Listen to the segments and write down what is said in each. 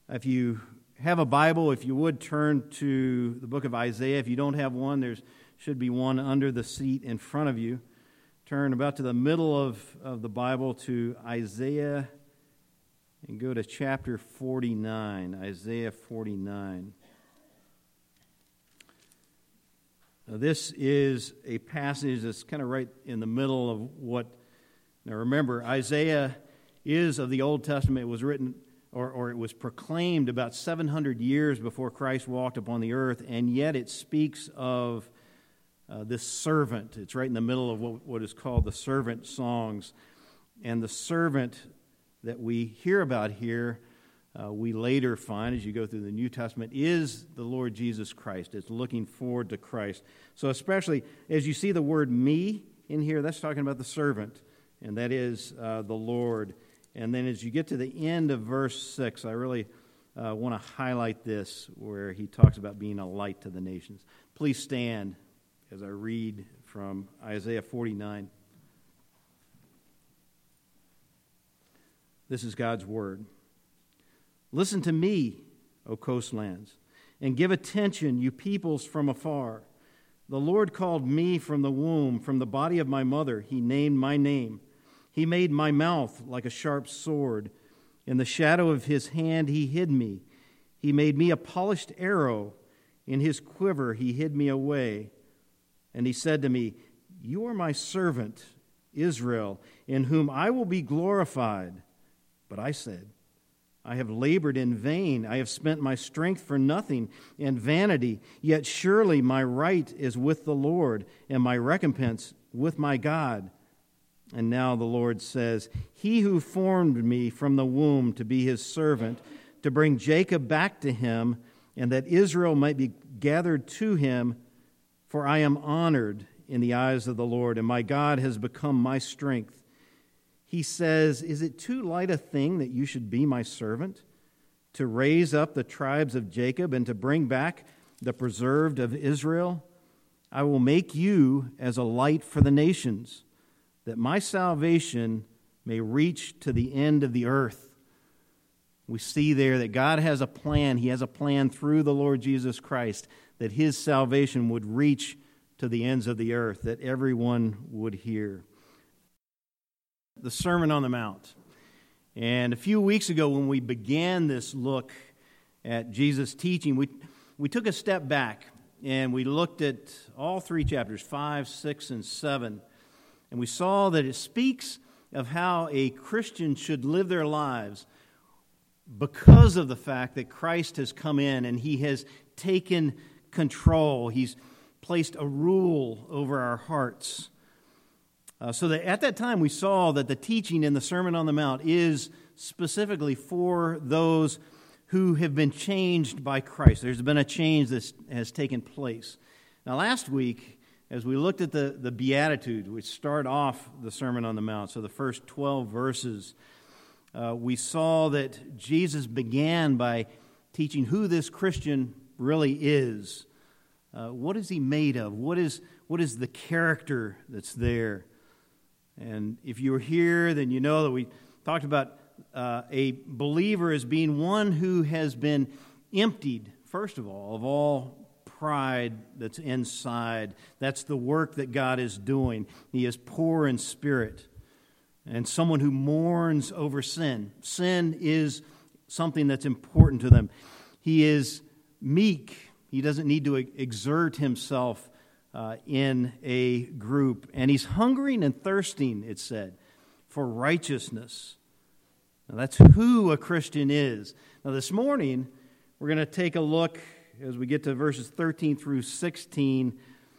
If you have a Bible, if you would turn to the book of Isaiah. If you don't have one, there should be one under the seat in front of you. Turn about to the middle of the Bible to Isaiah and go to chapter 49, Isaiah 49. Now, this is a passage that's kind of right in the middle of what... Now remember, Isaiah is of the Old Testament. It was written, or it was proclaimed about 700 years before Christ walked upon the earth, and yet it speaks of this servant. It's right in the middle of what is called the servant songs. And the servant that we hear about here, we later find, as you go through the New Testament, is the Lord Jesus Christ. It's looking forward to Christ. So especially as you see the word me in here, that's talking about the servant, and that is the Lord. And then as you get to the end of verse 6, I really want to highlight this, where he talks about being a light to the nations. Please stand as I read from Isaiah 49. This is God's word. Listen to me, O coastlands, and give attention, you peoples from afar. The Lord called me from the womb, from the body of my mother. He named my name. He made my mouth like a sharp sword. In the shadow of his hand he hid me. He made me a polished arrow. In his quiver he hid me away. And he said to me, you are my servant, Israel, in whom I will be glorified. But I said, I have labored in vain. I have spent my strength for nothing and vanity. Yet surely my right is with the Lord, and my recompense with my God. And now the Lord says, he who formed me from the womb to be his servant, to bring Jacob back to him, and that Israel might be gathered to him, for I am honored in the eyes of the Lord, and my God has become my strength. He says, is it too light a thing that you should be my servant, to raise up the tribes of Jacob and to bring back the preserved of Israel? I will make you as a light for the nations, that my salvation may reach to the end of the earth. We see there that God has a plan. He has a plan through the Lord Jesus Christ, that his salvation would reach to the ends of the earth, that everyone would hear. The Sermon on the Mount. And a few weeks ago when we began this look at Jesus' teaching, we took a step back and we looked at all three chapters, 5, 6, and 7. And we saw that it speaks of how a Christian should live their lives because of the fact that Christ has come in and he has taken control. He's placed a rule over our hearts. So that at that time we saw that the teaching in the Sermon on the Mount is specifically for those who have been changed by Christ. There's been a change that has taken place. Now last week, as we looked at the Beatitudes, which start off the Sermon on the Mount, so the first 12 verses, we saw that Jesus began by teaching who this Christian really is. What is he made of? What is the character that's there? And if you were here, then you know that we talked about a believer as being one who has been emptied, first of all pride that's inside. That's the work that God is doing. He is poor in spirit, and someone who mourns over sin. Sin is something that's important to them. He is meek. He doesn't need to exert himself in a group. And he's hungering and thirsting, it said, for righteousness. Now, that's who a Christian is. Now, this morning, we're going to take a look, as we get to verses 13 through 16,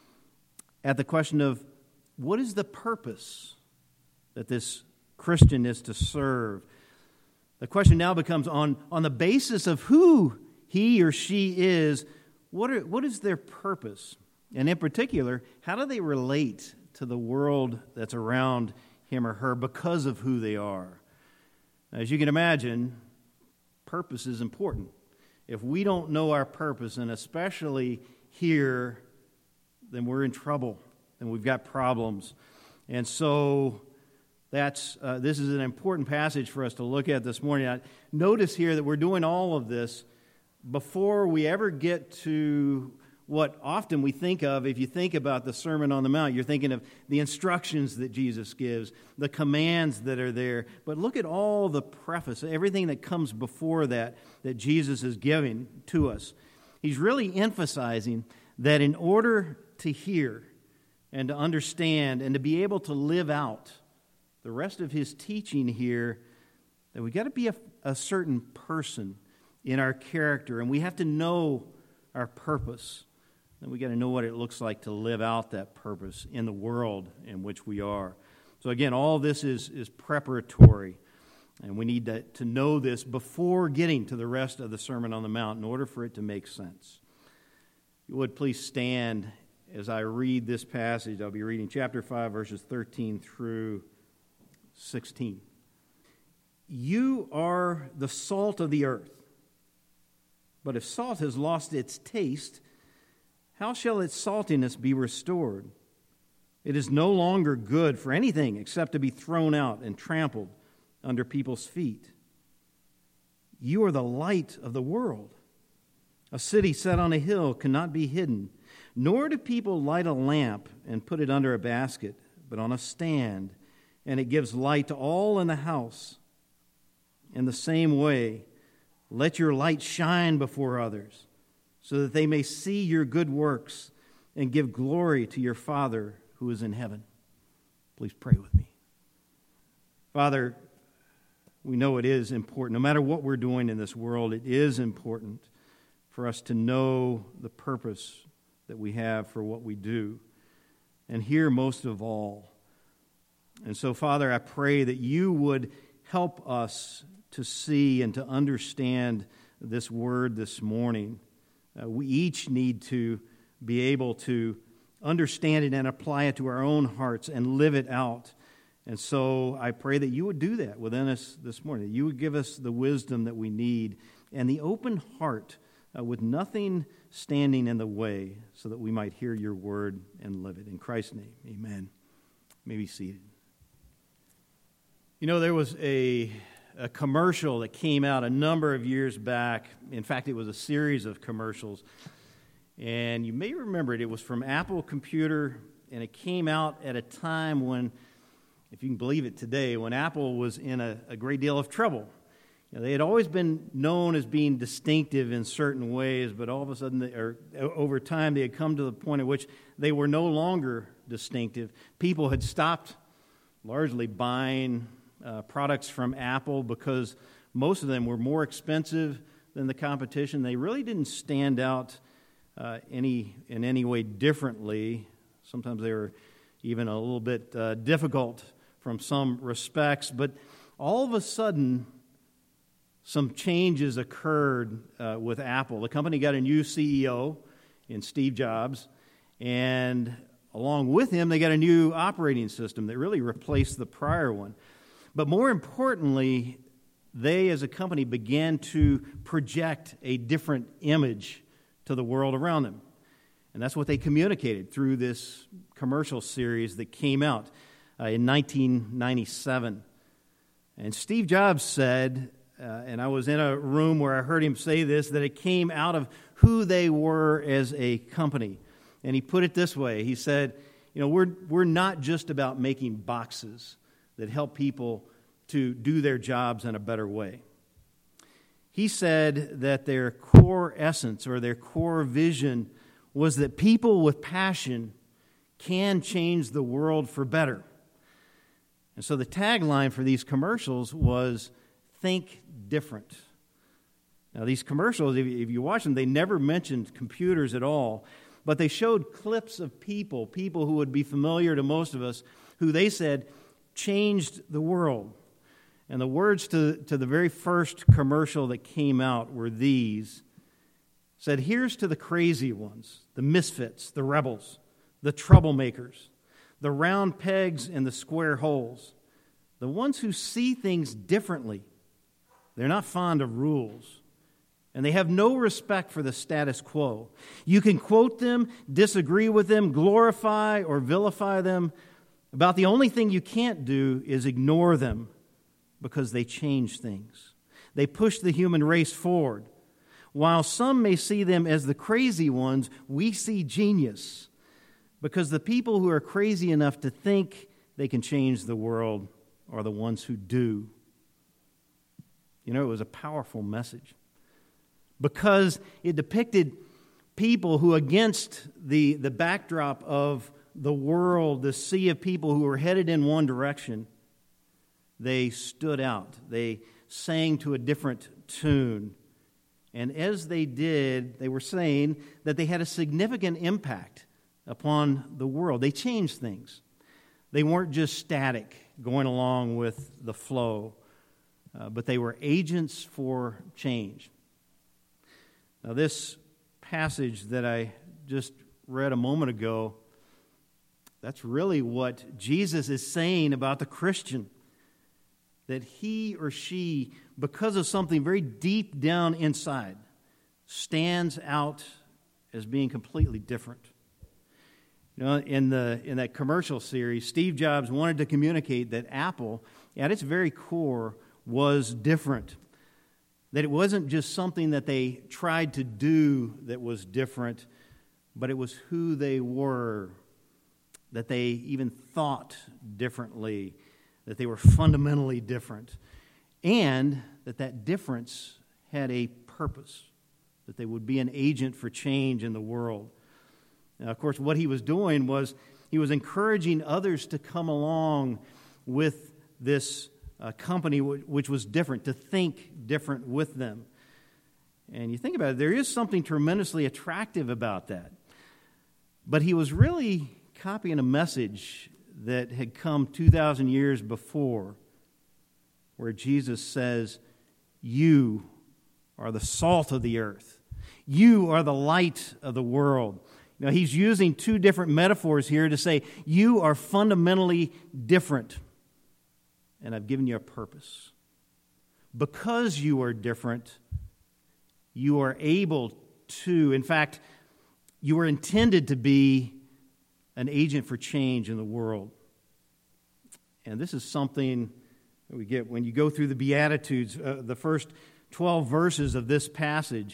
at the question of what is the purpose that this Christian is to serve. The question now becomes, on the basis of who he or she is, what is their purpose? And in particular, how do they relate to the world that's around him or her because of who they are? As you can imagine, purpose is important. If we don't know our purpose, and especially here, then we're in trouble and we've got problems. And so This is an important passage for us to look at this morning. Notice here that we're doing all of this before we ever get to what often we think of. If you think about the Sermon on the Mount, you're thinking of the instructions that Jesus gives, the commands that are there. But look at all the preface, everything that comes before that Jesus is giving to us. He's really emphasizing that in order to hear and to understand and to be able to live out the rest of his teaching here, that we got to be a certain person in our character, and we have to know our purpose. And we got to know what it looks like to live out that purpose in the world in which we are. So again, all this is preparatory, and we need to know this before getting to the rest of the Sermon on the Mount in order for it to make sense. If you would please stand as I read this passage. I'll be reading chapter 5, verses 13 through 16. You are the salt of the earth. But if salt has lost its taste, how shall its saltiness be restored? It is no longer good for anything except to be thrown out and trampled under people's feet. You are the light of the world. A city set on a hill cannot be hidden, nor do people light a lamp and put it under a basket, but on a stand, and it gives light to all in the house. In the same way, let your light shine before others, so that they may see your good works and give glory to your Father who is in heaven. Please pray with me. Father, we know it is important. No matter what we're doing in this world, it is important for us to know the purpose that we have for what we do, and here most of all. And so, Father, I pray that you would help us to see and to understand this word this morning. We each need to be able to understand it and apply it to our own hearts and live it out. And so I pray that you would do that within us this morning, that you would give us the wisdom that we need and the open heart with nothing standing in the way so that we might hear your word and live it. In Christ's name, amen. You may be seated. You know, there was a commercial that came out a number of years back. In fact, it was a series of commercials. And you may remember it. It was from Apple Computer, and it came out at a time when, if you can believe it today, when Apple was in a great deal of trouble. You know, they had always been known as being distinctive in certain ways, but all of a sudden, over time, they had come to the point at which they were no longer distinctive. People had stopped largely buying products from Apple because most of them were more expensive than the competition. They really didn't stand out in any way differently. Sometimes they were even a little bit difficult from some respects. But all of a sudden, some changes occurred with Apple. The company got a new CEO in Steve Jobs, and along with him, they got a new operating system that really replaced the prior one. But more importantly, they as a company began to project a different image to the world around them. And that's what they communicated through this commercial series that came out in 1997. And Steve Jobs said, and I was in a room where I heard him say this, that it came out of who they were as a company. And he put it this way. He said, you know, we're not just about making boxes that help people to do their jobs in a better way. He said that their core essence or their core vision was that people with passion can change the world for better. And so the tagline for these commercials was, think different. Now these commercials, if you watch them, they never mentioned computers at all, but they showed clips of people who would be familiar to most of us, who they said changed the world. And the words to the very first commercial that came out were these. Said, here's to the crazy ones, the misfits, the rebels, the troublemakers, the round pegs in the square holes, the ones who see things differently. They're not fond of rules, and they have no respect for the status quo. You can quote them, disagree with them, glorify or vilify them, About the only thing you can't do is ignore them, because they change things. They push the human race forward. While some may see them as the crazy ones, we see genius, because the people who are crazy enough to think they can change the world are the ones who do. You know, it was a powerful message, because it depicted people who, against the backdrop of the world, the sea of people who were headed in one direction, they stood out. They sang to a different tune. And as they did, they were saying that they had a significant impact upon the world. They changed things. They weren't just static, going along with the flow, but they were agents for change. Now, this passage that I just read a moment ago, that's really what Jesus is saying about the Christian. That he or she, because of something very deep down inside, stands out as being completely different. You know, in that commercial series, Steve Jobs wanted to communicate that Apple, at its very core, was different. That it wasn't just something that they tried to do that was different, but it was who they were. That they even thought differently. That they were fundamentally different, and that difference had a purpose, that they would be an agent for change in the world. Now, of course, what he was doing was he was encouraging others to come along with this company which was different, to think different with them. And you think about it, there is something tremendously attractive about that. But he was really copying a message that had come 2,000 years before, where Jesus says, you are the salt of the earth. You are the light of the world. Now, he's using two different metaphors here to say, you are fundamentally different, and I've given you a purpose. Because you are different, you are able to, in fact, you are intended to be an agent for change in the world. And this is something that we get when you go through the Beatitudes, the first 12 verses of this passage.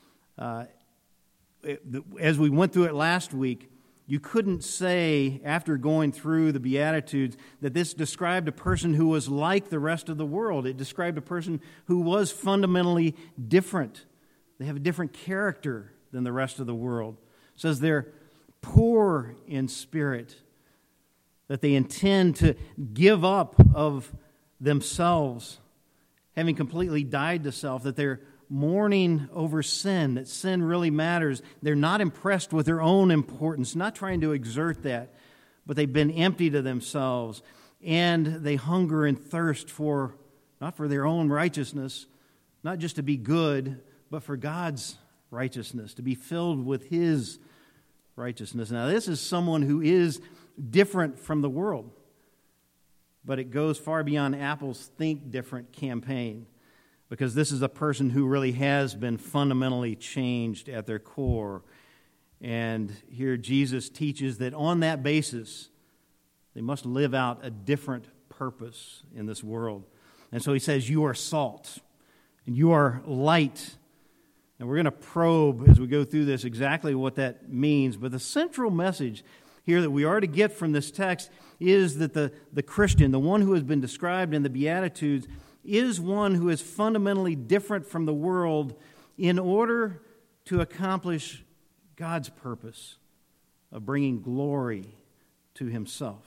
As we went through it last week, you couldn't say, after going through the Beatitudes, that this described a person who was like the rest of the world. It described a person who was fundamentally different. They have a different character than the rest of the world. It says they're poor in spirit, that they intend to give up of themselves, having completely died to self, that they're mourning over sin, that sin really matters. They're not impressed with their own importance, not trying to exert that, but they've been emptied of themselves, and they hunger and thirst for, not for their own righteousness, not just to be good, but for God's righteousness, to be filled with His righteousness. Now, this is someone who is different from the world, but it goes far beyond Apple's Think Different campaign, because this is a person who really has been fundamentally changed at their core. And here Jesus teaches that on that basis, they must live out a different purpose in this world. And so he says, you are salt, and you are light. And we're going to probe as we go through this exactly what that means. But the central message here that we are to get from this text is that the Christian, the one who has been described in the Beatitudes, is one who is fundamentally different from the world in order to accomplish God's purpose of bringing glory to Himself.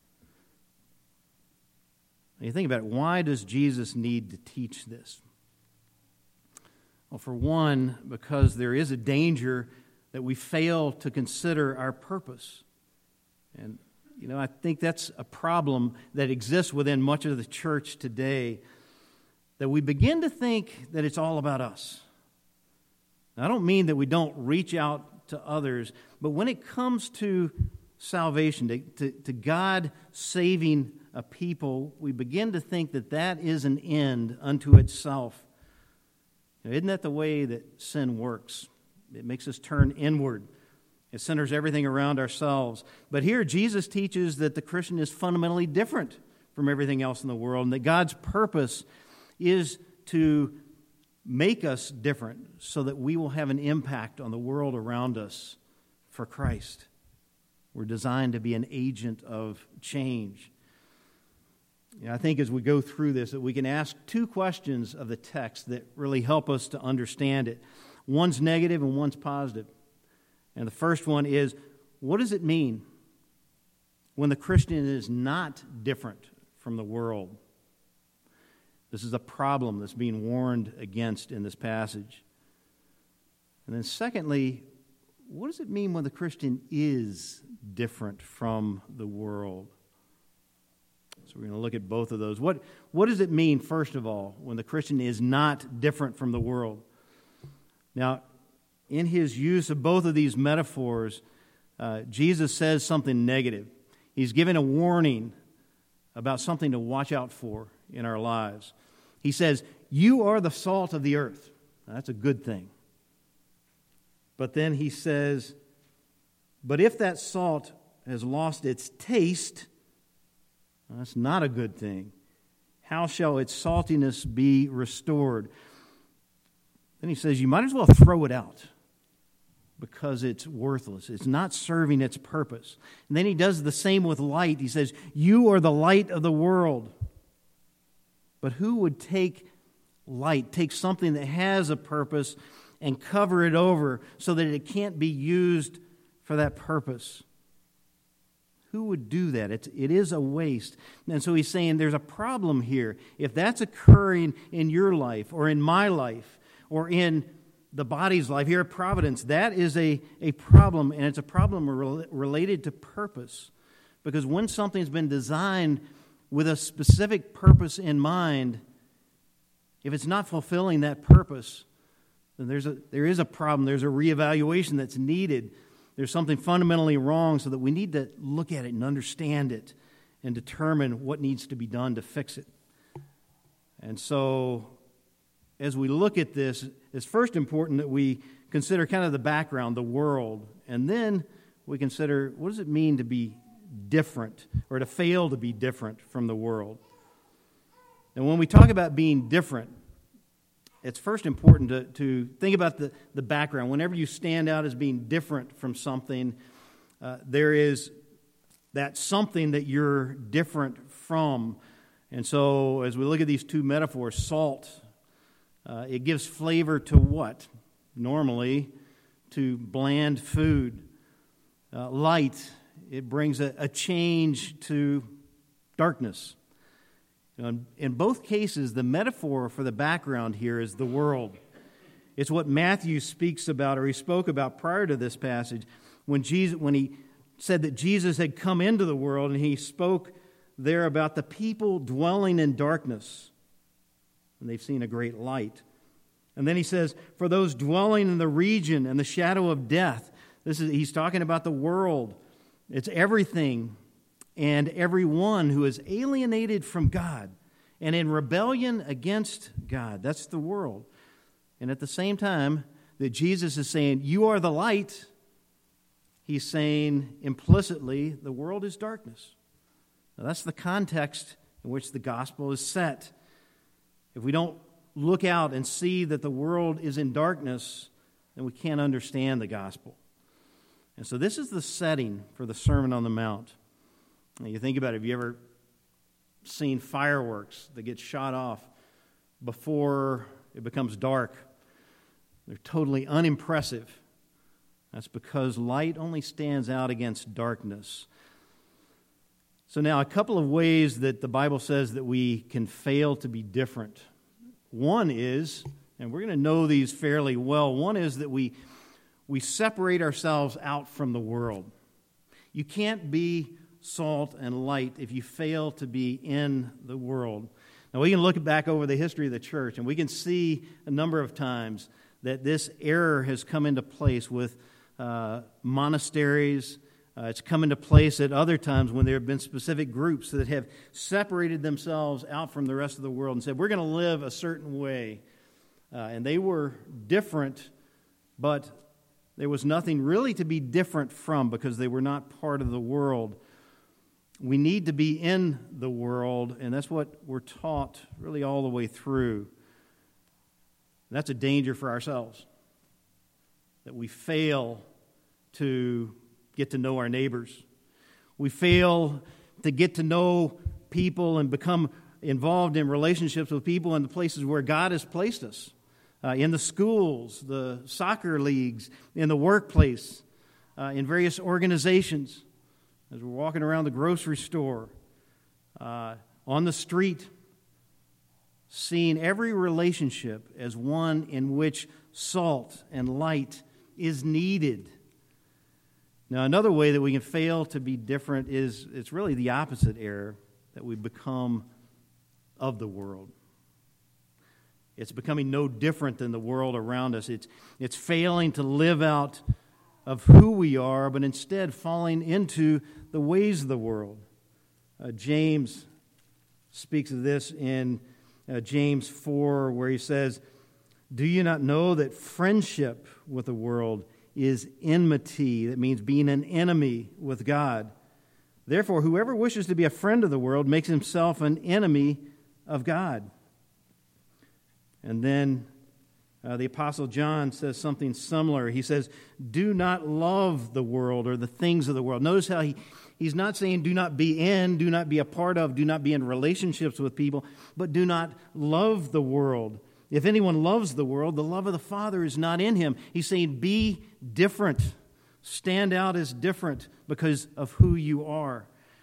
Now you think about it, why does Jesus need to teach this? Well, for one, because there is a danger that we fail to consider our purpose. And, I think that's a problem that exists within much of the church today, that we begin to think that it's all about us. Now, I don't mean that we don't reach out to others, but when it comes to salvation, to God saving a people, we begin to think that that is an end unto itself. Isn't that the way that sin works? It makes us turn inward It centers everything around ourselves. But here Jesus teaches that the Christian is fundamentally different from everything else in the world, and that God's purpose is to make us different so that we will have an impact on the world around us for Christ. We're designed to be an agent of change. I think as we go through this that we can ask two questions of the text that really help us to understand it. One's negative and one's positive. And the first one is, what does it mean when the Christian is not different from the world? This is a problem that's being warned against in this passage. And then secondly, what does it mean when the Christian is different from the world? So we're going to look at both of those. What does it mean, first of all, when the Christian is not different from the world? Now, in his use of both of these metaphors, Jesus says something negative. He's giving a warning about something to watch out for in our lives. He says, "You are the salt of the earth." Now, that's a good thing. But then he says, "But if that salt has lost its taste," that's not a good thing. "How shall its saltiness be restored?" Then he says, you might as well throw it out because it's worthless. It's not serving its purpose. And then he does the same with light. He says, "You are the light of the world." But who would take light, take something that has a purpose, and cover it over so that it can't be used for that purpose? Who would do that? It is a waste. And so he's saying there's a problem here. If that's occurring in your life or in my life or in the body's life here at Providence, that is a problem, and it's a problem related to purpose. Because when something's been designed with a specific purpose in mind, if it's not fulfilling that purpose, then there is a problem. There's a reevaluation that's needed. There's something fundamentally wrong, so that we need to look at it and understand it and determine what needs to be done to fix it. And so, as we look at this, it's first important that we consider kind of the background, the world, and then we consider what does it mean to be different or to fail to be different from the world. And when we talk about being different, it's first important to think about the background. Whenever you stand out as being different from something, there is that something that you're different from. And so as we look at these two metaphors, salt, it gives flavor to what? Normally, to bland food. Light, it brings a change to darkness. In both cases, the metaphor for the background here is the world. It's what Matthew speaks about, or he spoke about prior to this passage, when he said that Jesus had come into the world, and he spoke there about the people dwelling in darkness, and they've seen a great light. And then he says, for those dwelling in the region and the shadow of death, he's talking about the world. It's everything and everyone who is alienated from God and in rebellion against God. That's the world. And at the same time that Jesus is saying, you are the light, he's saying implicitly, the world is darkness. Now, that's the context in which the gospel is set. If we don't look out and see that the world is in darkness, then we can't understand the gospel. And so this is the setting for the Sermon on the Mount. Now, you think about it, have you ever seen fireworks that get shot off before it becomes dark? They're totally unimpressive. That's because light only stands out against darkness. So now, a couple of ways that the Bible says that we can fail to be different. One is, and we're going to know these fairly well, one is that we separate ourselves out from the world. You can't be salt and light if you fail to be in the world. Now, we can look back over the history of the church, and we can see a number of times that this error has come into place with monasteries. It's come into place at other times when there have been specific groups that have separated themselves out from the rest of the world and said, we're going to live a certain way. And they were different, but there was nothing really to be different from because they were not part of the world. We need to be in the world, and that's what we're taught really all the way through. That's a danger for ourselves, that we fail to get to know our neighbors. We fail to get to know people and become involved in relationships with people in the places where God has placed us, in the schools, the soccer leagues, in the workplace, in various organizations, as we're walking around the grocery store, on the street, seeing every relationship as one in which salt and light is needed. Now, another way that we can fail to be different is it's really the opposite error, that we become of the world. It's becoming no different than the world around us. It's failing to live out of who we are, but instead falling into the ways of the world. James speaks of this in James 4, where he says, "Do you not know that friendship with the world is enmity?" That means being an enemy with God. "Therefore, whoever wishes to be a friend of the world makes himself an enemy of God." And then the Apostle John says something similar. He says, "Do not love the world or the things of the world." Notice how he's not saying do not be in, do not be a part of, do not be in relationships with people, but do not love the world. If anyone loves the world, the love of the Father is not in him. He's saying be different. Stand out as different because of who you are.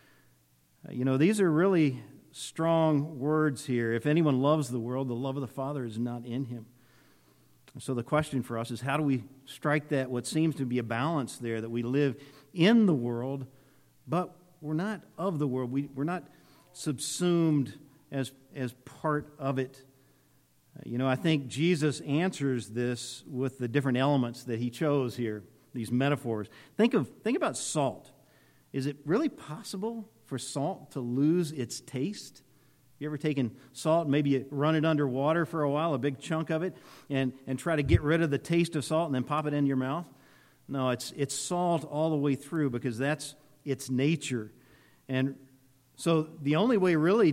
These are really strong words here. If anyone loves the world, the love of the Father is not in him. So the question for us is, how do we strike that, what seems to be a balance there, that we live in the world, but we're not of the world. We're not subsumed as part of it. I think Jesus answers this with the different elements that he chose here, these metaphors. Think about salt. Is it really possible for salt to lose its taste? You ever taken salt, maybe you run it under water for a while, a big chunk of it, and try to get rid of the taste of salt and then pop it in your mouth? No, it's salt all the way through because that's its nature. And so the only way really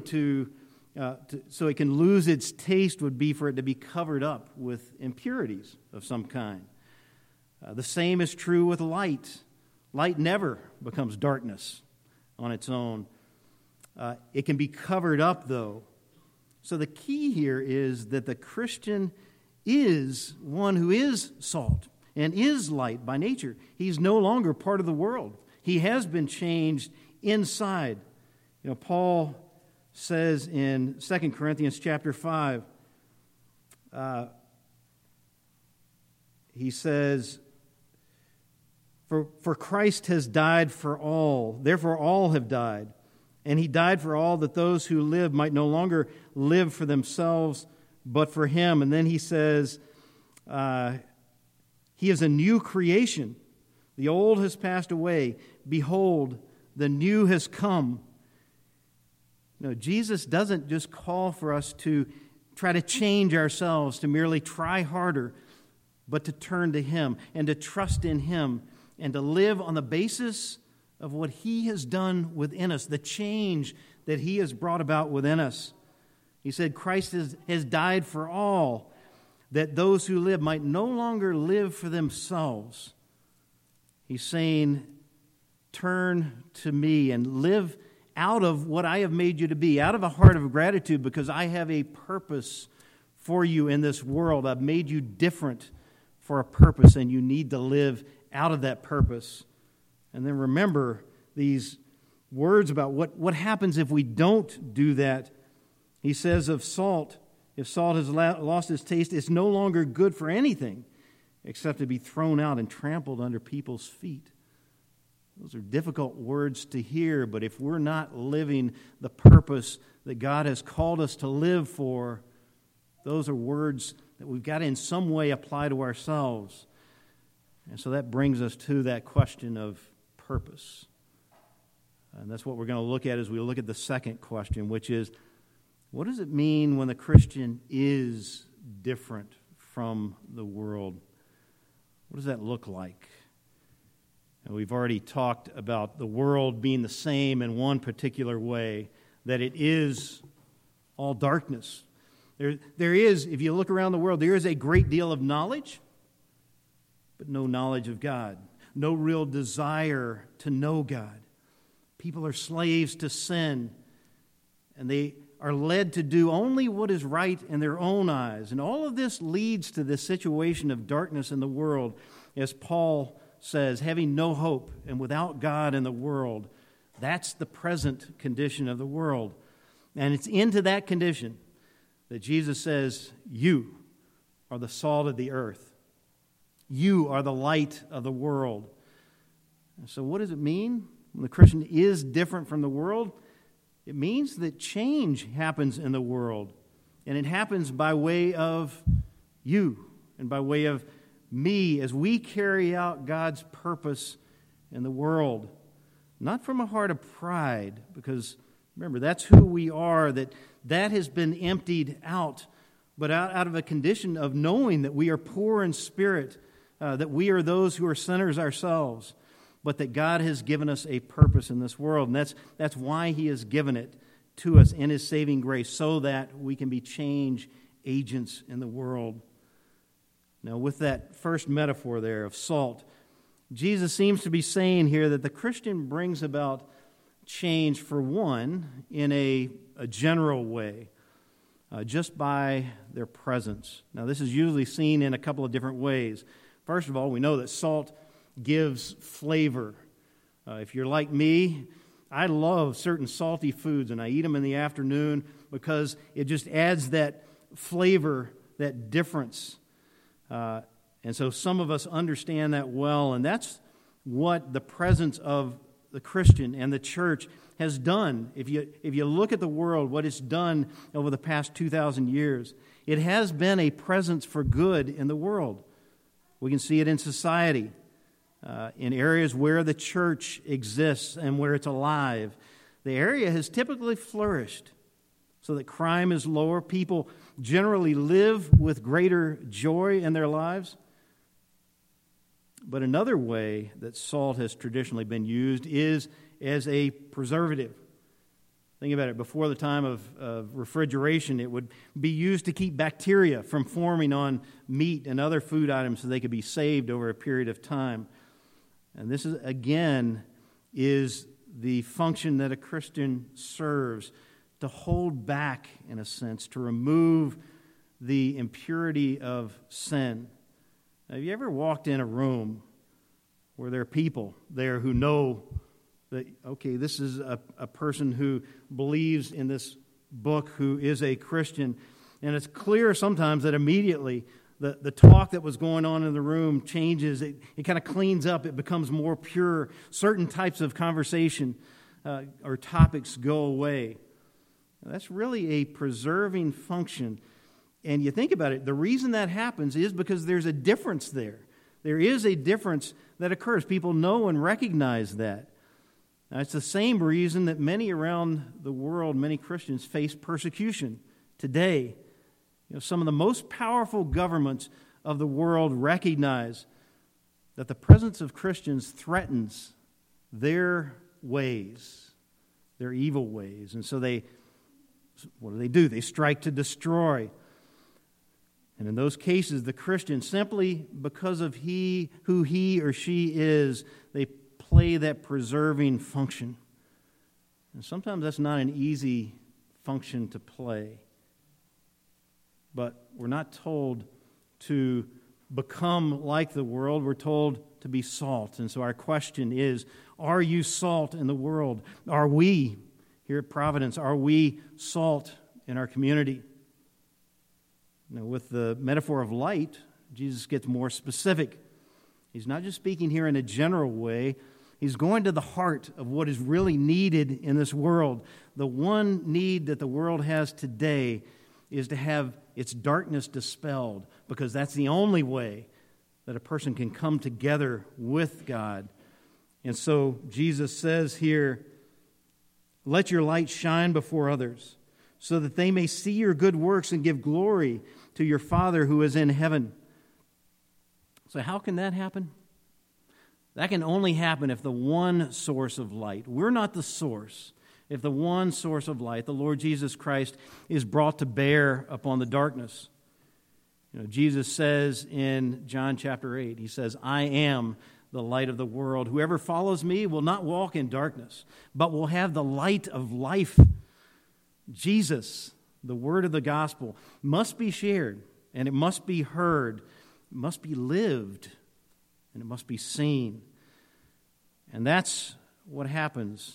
so it can lose its taste would be for it to be covered up with impurities of some kind. The same is true with light. Light never becomes darkness on its own. It can be covered up, though. So the key here is that the Christian is one who is salt and is light by nature. He's no longer part of the world. He has been changed inside. Paul says in 2 Corinthians chapter 5, he says, For Christ has died for all, therefore all have died. And he died for all, that those who live might no longer live for themselves, but for him. And then he says, he is a new creation. The old has passed away. Behold, the new has come. No, Jesus doesn't just call for us to try to change ourselves, to merely try harder, but to turn to him and to trust in him and to live on the basis of what he has done within us, the change that he has brought about within us. He said Christ has died for all, that those who live might no longer live for themselves. He's saying, turn to me and live out of what I have made you to be, out of a heart of gratitude, because I have a purpose for you in this world. I've made you different for a purpose, and you need to live out of that purpose. And then remember these words about what happens if we don't do that. He says of salt, if salt has lost its taste, it's no longer good for anything except to be thrown out and trampled under people's feet. Those are difficult words to hear, but if we're not living the purpose that God has called us to live for, those are words that we've got to in some way apply to ourselves. And so that brings us to that question of purpose. And that's what we're going to look at as we look at the second question, which is, what does it mean when the Christian is different from the world? What does that look like? And we've already talked about the world being the same in one particular way, that it is all darkness. There is, if you look around the world, there is a great deal of knowledge, but no knowledge of God. No real desire to know God. People are slaves to sin, and they are led to do only what is right in their own eyes. And all of this leads to this situation of darkness in the world, as Paul says, having no hope and without God in the world. That's the present condition of the world. And it's into that condition that Jesus says, you are the salt of the earth. You are the light of the world. And so what does it mean when the Christian is different from the world? It means that change happens in the world. And it happens by way of you and by way of me as we carry out God's purpose in the world. Not from a heart of pride, because remember, that's who we are, that has been emptied out, but out of a condition of knowing that we are poor in spirit, that we are those who are sinners ourselves, but that God has given us a purpose in this world. And that's why He has given it to us in His saving grace, so that we can be change agents in the world. Now, with that first metaphor there of salt, Jesus seems to be saying here that the Christian brings about change, for one, in a general way, just by their presence. Now, this is usually seen in a couple of different ways. First of all, we know that salt gives flavor. If you're like me, I love certain salty foods, and I eat them in the afternoon because it just adds that flavor, that difference. And so some of us understand that well, and that's what the presence of the Christian and the church has done. If you look at the world, what it's done over the past 2,000 years, it has been a presence for good in the world. We can see it in society, in areas where the church exists and where it's alive. The area has typically flourished so that crime is lower. People generally live with greater joy in their lives. But another way that salt has traditionally been used is as a preservative. Think about it. Before the time of refrigeration, it would be used to keep bacteria from forming on meat and other food items so they could be saved over a period of time. And this is, again, is the function that a Christian serves, to hold back, in a sense, to remove the impurity of sin. Now, have you ever walked in a room where there are people there who know that, okay, this is a person who believes in this book, who is a Christian, and it's clear sometimes that immediately the talk that was going on in the room changes. It kind of cleans up. It becomes more pure. Certain types of conversation or topics go away. Now, that's really a preserving function. And you think about it, the reason that happens is because there's a difference there. There is a difference that occurs. People know and recognize that. Now, it's the same reason that many around the world, many Christians, face persecution today. You know, some of the most powerful governments of the world recognize that the presence of Christians threatens their ways, their evil ways. And so what do? They strike to destroy. And in those cases, the Christian, simply because of who he or she is, they play that preserving function. And sometimes that's not an easy function to play. But we're not told to become like the world. We're told to be salt. And so our question is, are you salt in the world? Are we, here at Providence, are we salt in our community? Now, with the metaphor of light, Jesus gets more specific. He's not just speaking here in a general way. He's going to the heart of what is really needed in this world. The one need that the world has today is to have its darkness dispelled, because that's the only way that a person can come together with God. And so Jesus says here, let your light shine before others, so that they may see your good works and give glory to your Father who is in heaven. So how can that happen? That can only happen if the one source of light, we're not the source, if the one source of light, the Lord Jesus Christ, is brought to bear upon the darkness. Jesus says in John chapter 8, he says, I am the light of the world. Whoever follows me will not walk in darkness, but will have the light of life. Jesus, the word of the gospel, must be shared, and it must be heard, it must be lived, and it must be seen. And that's what happens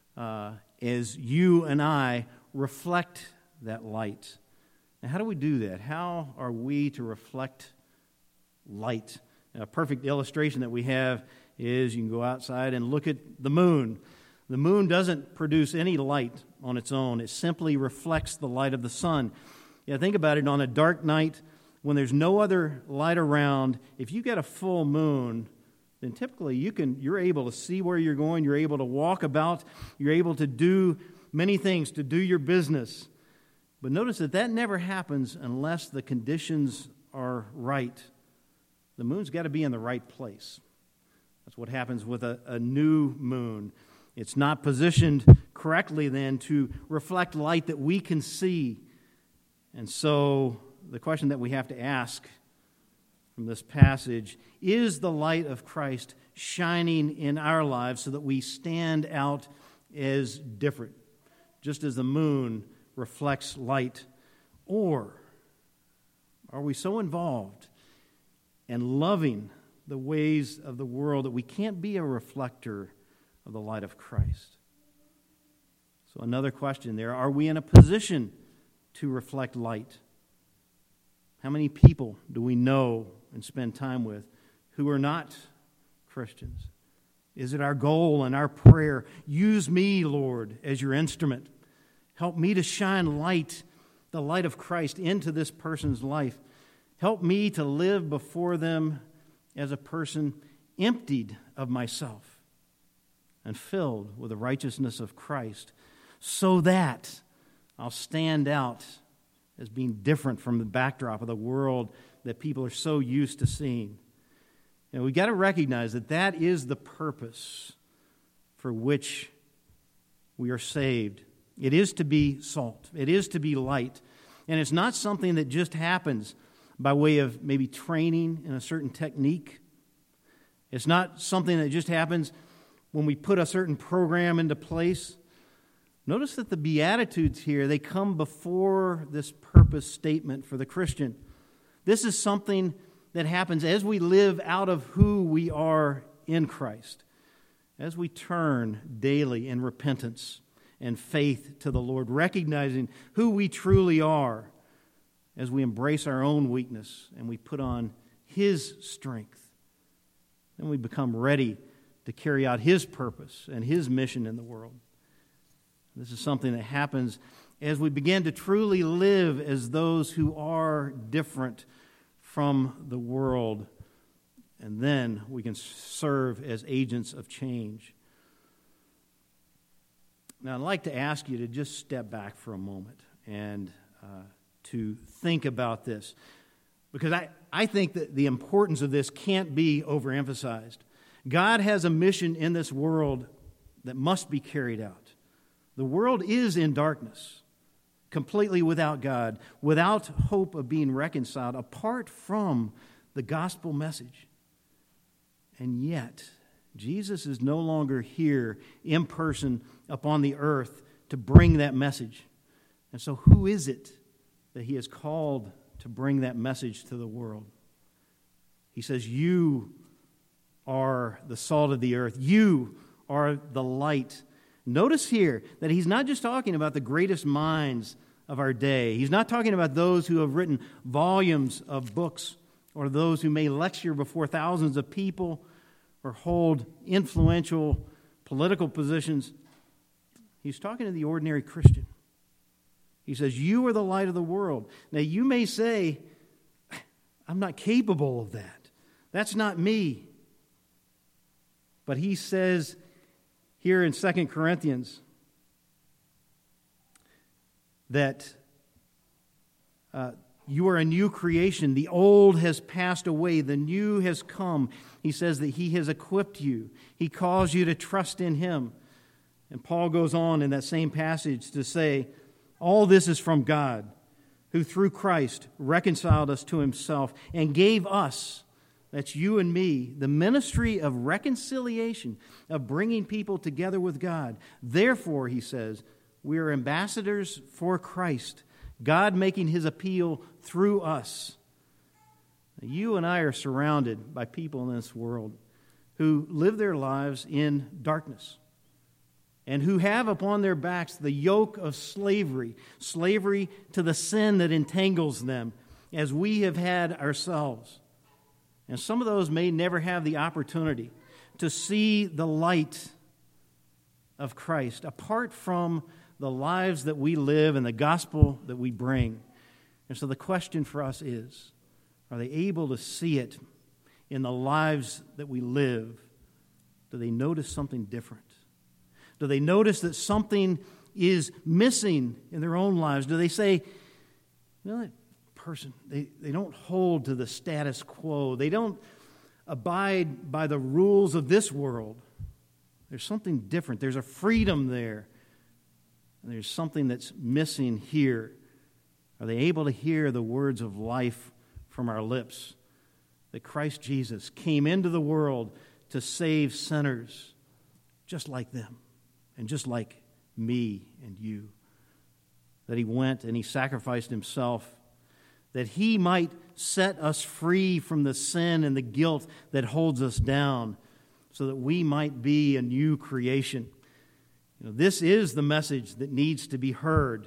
as you and I reflect that light. Now, how do we do that? How are we to reflect light? A perfect illustration that we have is you can go outside and look at the moon. The moon doesn't produce any light on its own. It simply reflects the light of the sun. Think about it. On a dark night, when there's no other light around, if you get a full moon, then typically you're able to see where you're going, you're able to walk about, you're able to do many things, to do your business. But notice that never happens unless the conditions are right. The moon's got to be in the right place. That's what happens with a new moon. It's not positioned correctly then to reflect light that we can see. And so the question that we have to ask from this passage, is the light of Christ shining in our lives so that we stand out as different, just as the moon reflects light? Or are we so involved and loving the ways of the world that we can't be a reflector of the light of Christ? So another question there, are we in a position to reflect light? How many people do we know and spend time with who are not Christians? Is it our goal and our prayer, use me, Lord, as your instrument? Help me to shine light, the light of Christ, into this person's life. Help me to live before them as a person emptied of myself and filled with the righteousness of Christ, so that I'll stand out as being different from the backdrop of the world that people are so used to seeing. We've got to recognize that is the purpose for which we are saved. It is to be salt. It is to be light. And it's not something that just happens by way of maybe training in a certain technique. It's not something that just happens when we put a certain program into place. Notice that the Beatitudes here, they come before this purpose statement for the Christian. This is something that happens as we live out of who we are in Christ, as we turn daily in repentance and faith to the Lord, recognizing who we truly are, as we embrace our own weakness and we put on His strength. Then we become ready to carry out His purpose and His mission in the world. This is something that happens as we begin to truly live as those who are different from the world, and then we can serve as agents of change. Now, I'd like to ask you to just step back for a moment and to think about this, because I think that the importance of this can't be overemphasized. God has a mission in this world that must be carried out. The world is in darkness, completely without God, without hope of being reconciled, apart from the gospel message. And yet, Jesus is no longer here in person upon the earth to bring that message. And so who is it that He has called to bring that message to the world? He says, you are the salt of the earth. You are the light. Notice here that He's not just talking about the greatest minds of our day. He's not talking about those who have written volumes of books, or those who may lecture before thousands of people or hold influential political positions. He's talking to the ordinary Christian. He says, you are the light of the world. Now, you may say, I'm not capable of that. That's not me. But he says here in 2 Corinthians that You are a new creation. The old has passed away. The new has come. He says that He has equipped you. He calls you to trust in Him. And Paul goes on in that same passage to say, all this is from God, who through Christ reconciled us to Himself and gave us, that's you and me, the ministry of reconciliation, of bringing people together with God. Therefore, he says, we are ambassadors for Christ, God making His appeal through us. You and I are surrounded by people in this world who live their lives in darkness and who have upon their backs the yoke of slavery to the sin that entangles them, as we have had ourselves. And some of those may never have the opportunity to see the light of Christ apart from the lives that we live and the gospel that we bring. And so the question for us is, are they able to see it in the lives that we live? Do they notice something different? Do they notice that something is missing in their own lives? Do they say, that person, they don't hold to the status quo. They don't abide by the rules of this world. There's something different. There's a freedom there. And there's something that's missing here. Are they able to hear the words of life from our lips? That Christ Jesus came into the world to save sinners just like them and just like me and you. That He went and He sacrificed Himself that He might set us free from the sin and the guilt that holds us down so that we might be a new creation. This is the message that needs to be heard.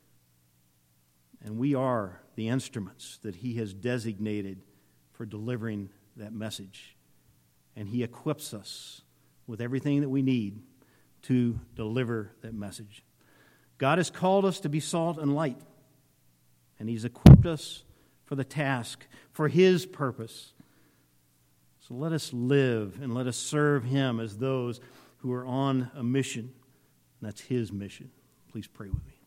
And we are the instruments that He has designated for delivering that message. And He equips us with everything that we need to deliver that message. God has called us to be salt and light. And He's equipped us for the task, for His purpose. So let us live and let us serve Him as those who are on a mission. That's His mission. Please pray with me.